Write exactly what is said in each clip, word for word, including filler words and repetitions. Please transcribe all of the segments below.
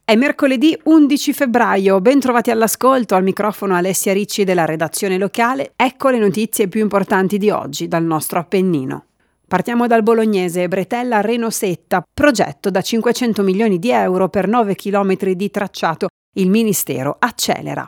È mercoledì undici febbraio, ben trovati all'ascolto, al microfono Alessia Ricci della redazione locale. Ecco le notizie più importanti di oggi dal nostro Appennino. Partiamo dal bolognese Bretella Reno-Setta, progetto da cinquecento milioni di euro per nove chilometri di tracciato. Il Ministero accelera.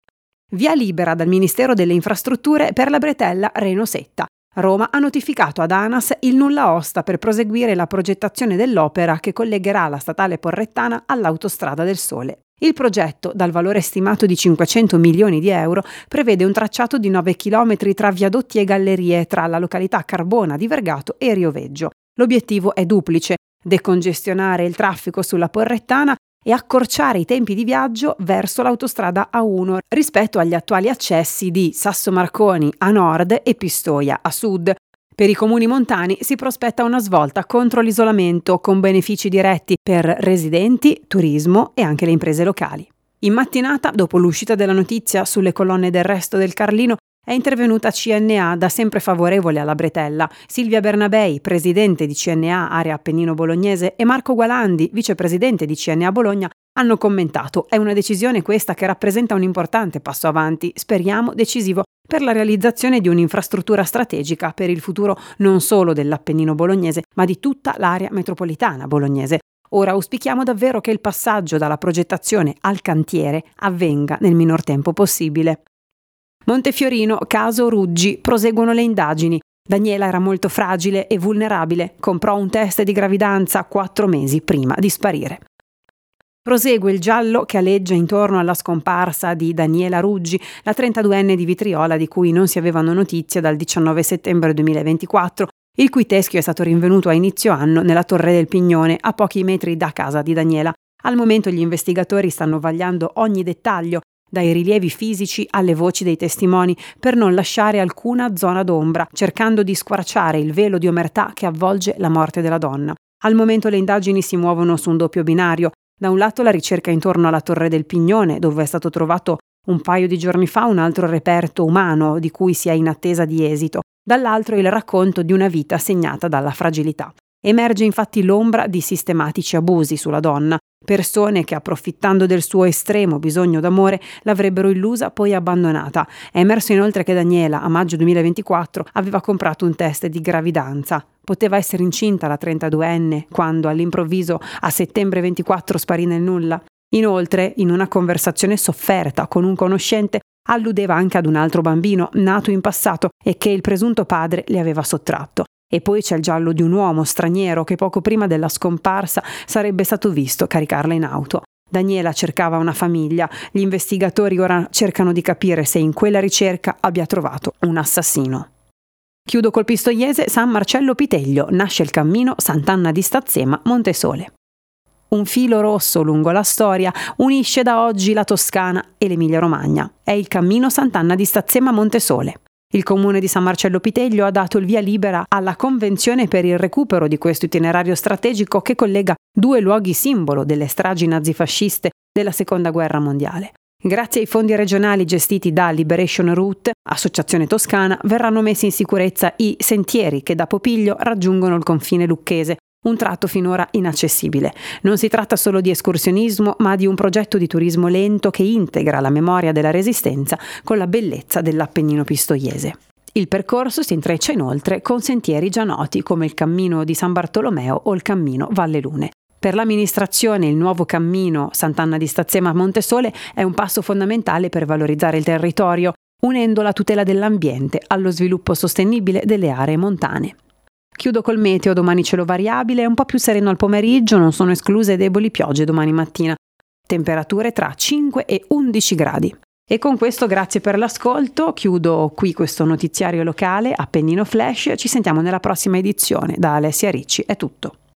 Via libera dal Ministero delle Infrastrutture per la Bretella Reno-Setta. Roma ha notificato ad ANAS il nulla osta per proseguire la progettazione dell'opera che collegherà la statale porrettana all'Autostrada del Sole. Il progetto, dal valore stimato di cinquecento milioni di euro, prevede un tracciato di nove chilometri tra viadotti e gallerie tra la località Carbona di Vergato e Rioveggio. L'obiettivo è duplice: decongestionare il traffico sulla porrettana e accorciare i tempi di viaggio verso l'autostrada A uno rispetto agli attuali accessi di Sasso Marconi a nord e Pistoia a sud. Per i comuni montani si prospetta una svolta contro l'isolamento con benefici diretti per residenti, turismo e anche le imprese locali. In mattinata, dopo l'uscita della notizia sulle colonne del Resto del Carlino, è intervenuta C N A, da sempre favorevole alla bretella. Silvia Bernabei, presidente di C N A Area Appennino Bolognese, e Marco Gualandi, vicepresidente di C N A Bologna, hanno commentato: è una decisione questa che rappresenta un importante passo avanti, speriamo decisivo, per la realizzazione di un'infrastruttura strategica per il futuro non solo dell'Appennino bolognese, ma di tutta l'area metropolitana bolognese. Ora auspichiamo davvero che il passaggio dalla progettazione al cantiere avvenga nel minor tempo possibile. Montefiorino, caso Ruggi, proseguono le indagini. Daniela era molto fragile e vulnerabile, comprò un test di gravidanza quattro mesi prima di sparire. Prosegue il giallo che aleggia intorno alla scomparsa di Daniela Ruggi, la trentaduenne di Vitriola di cui non si avevano notizie dal diciannove settembre duemilaventiquattro, il cui teschio è stato rinvenuto a inizio anno nella Torre del Pignone, a pochi metri da casa di Daniela. Al momento gli investigatori stanno vagliando ogni dettaglio, dai rilievi fisici alle voci dei testimoni, per non lasciare alcuna zona d'ombra, cercando di squarciare il velo di omertà che avvolge la morte della donna. Al momento le indagini si muovono su un doppio binario. Da un lato la ricerca intorno alla Torre del Pignone, dove è stato trovato un paio di giorni fa un altro reperto umano di cui si è in attesa di esito. Dall'altro il racconto di una vita segnata dalla fragilità. Emerge infatti l'ombra di sistematici abusi sulla donna, persone che, approfittando del suo estremo bisogno d'amore, l'avrebbero illusa poi abbandonata. È emerso inoltre che Daniela, a maggio duemilaventiquattro, aveva comprato un test di gravidanza. Poteva essere incinta la trentaduenne quando, all'improvviso, a settembre ventiquattro sparì nel nulla. Inoltre, in una conversazione sofferta con un conoscente, alludeva anche ad un altro bambino nato in passato e che il presunto padre le aveva sottratto. E poi c'è il giallo di un uomo straniero che poco prima della scomparsa sarebbe stato visto caricarla in auto. Daniela cercava una famiglia. Gli investigatori ora cercano di capire se in quella ricerca abbia trovato un assassino. Chiudo col pistoiese San Marcello Piteglio. Nasce il cammino Sant'Anna di Stazzema Montesole. Un filo rosso lungo la storia unisce da oggi la Toscana e l'Emilia Romagna. È il cammino Sant'Anna di Stazzema Montesole. Il comune di San Marcello Piteglio ha dato il via libera alla convenzione per il recupero di questo itinerario strategico che collega due luoghi simbolo delle stragi nazifasciste della Seconda Guerra Mondiale. Grazie ai fondi regionali gestiti da Liberation Route, Associazione Toscana, verranno messi in sicurezza i sentieri che da Popiglio raggiungono il confine lucchese, un tratto finora inaccessibile. Non si tratta solo di escursionismo, ma di un progetto di turismo lento che integra la memoria della Resistenza con la bellezza dell'Appennino pistoiese. Il percorso si intreccia inoltre con sentieri già noti come il cammino di San Bartolomeo o il cammino Valle Lune. Per l'amministrazione il nuovo cammino Sant'Anna di Stazzema Montesole è un passo fondamentale per valorizzare il territorio, unendo la tutela dell'ambiente allo sviluppo sostenibile delle aree montane. Chiudo col meteo: domani cielo variabile, un po' più sereno al pomeriggio, non sono escluse deboli piogge domani mattina. Temperature tra cinque e undici gradi. E con questo grazie per l'ascolto, chiudo qui questo notiziario locale Appennino Flash, ci sentiamo nella prossima edizione. Da Alessia Ricci è tutto.